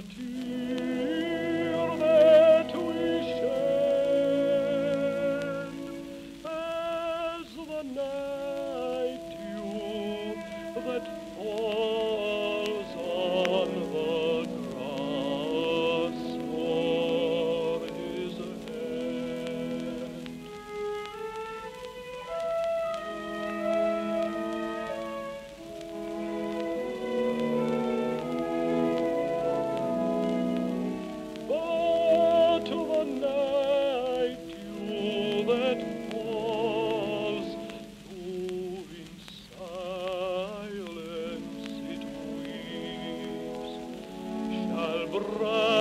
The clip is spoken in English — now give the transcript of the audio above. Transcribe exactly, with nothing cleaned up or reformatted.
tear that we shed as the night dew that falls on the grass o'er his head. But the night dew that falls, though in silence it weeps, shall brighten